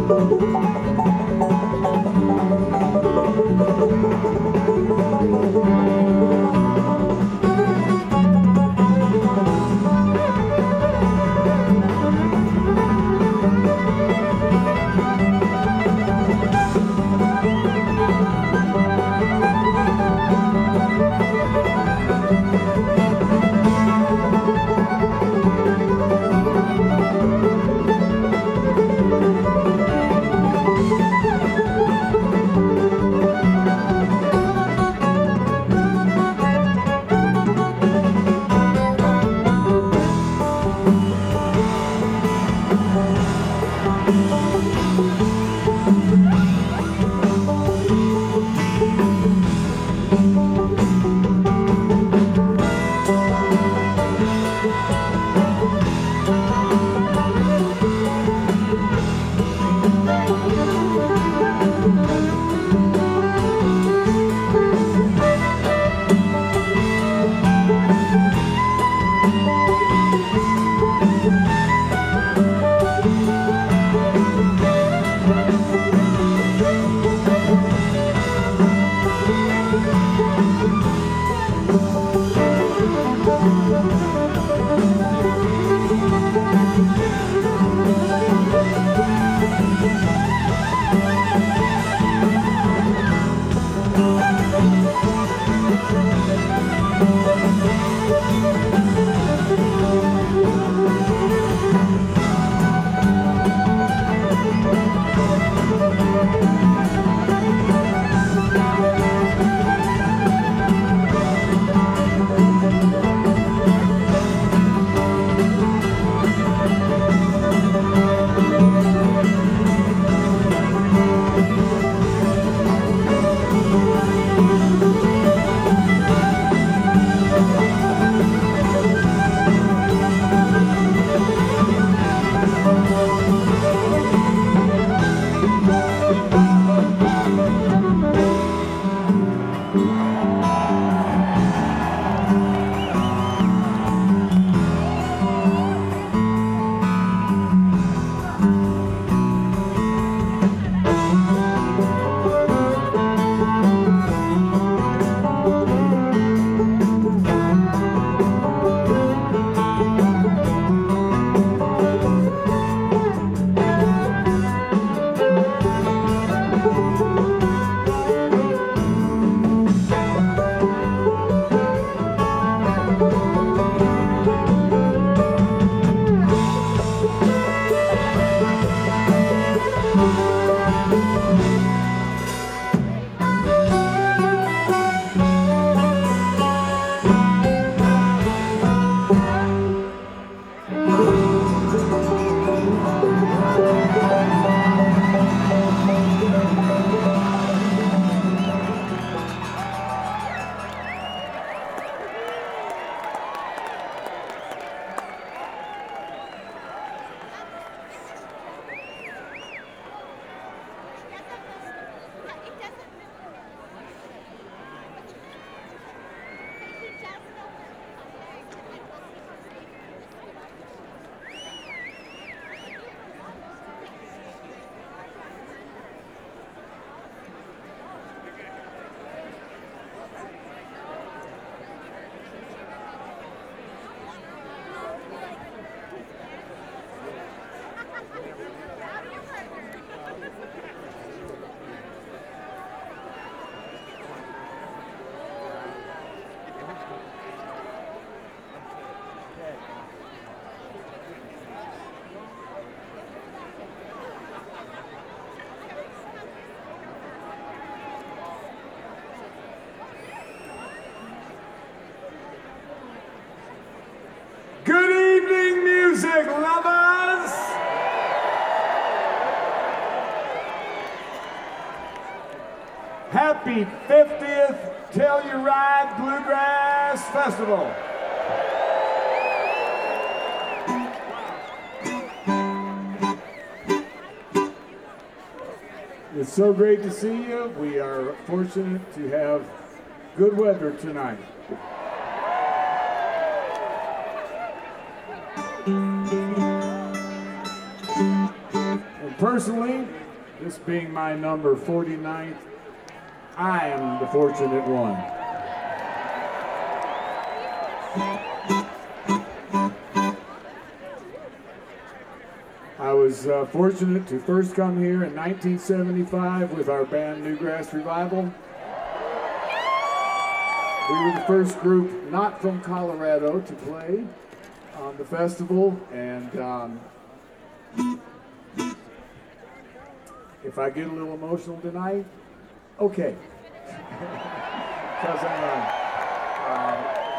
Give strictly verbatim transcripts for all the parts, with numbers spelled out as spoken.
music lovers! Happy fiftieth Telluride Bluegrass Festival. It's so great to see you. We are fortunate to have good weather tonight. And personally, this being my number forty-ninth, I am the fortunate one. I was uh, fortunate to first come here in nineteen seventy-five with our band Newgrass Revival. We were the first group not from Colorado to play on the festival, and um, if I get a little emotional tonight, okay. Because I am. Um,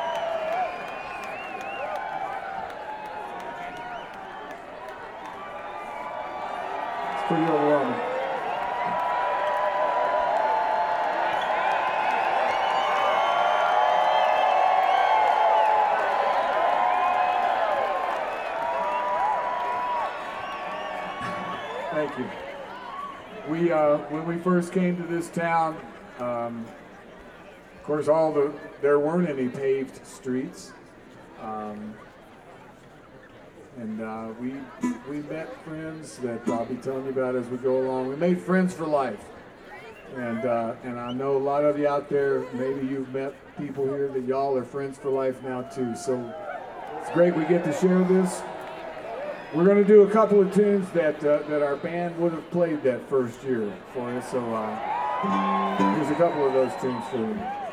it's pretty overwhelming. Thank you. We, uh, when we first came to this town, um, of course, all the there weren't any paved streets, um, and uh, we we met friends that I'll be telling you about as we go along. We made friends for life, and uh, and I know a lot of you out there. Maybe you've met people here that y'all are friends for life now too. So it's great we get to share this. We're going to do a couple of tunes that uh, that our band would have played that first year for us. So uh, here's a couple of those tunes for you.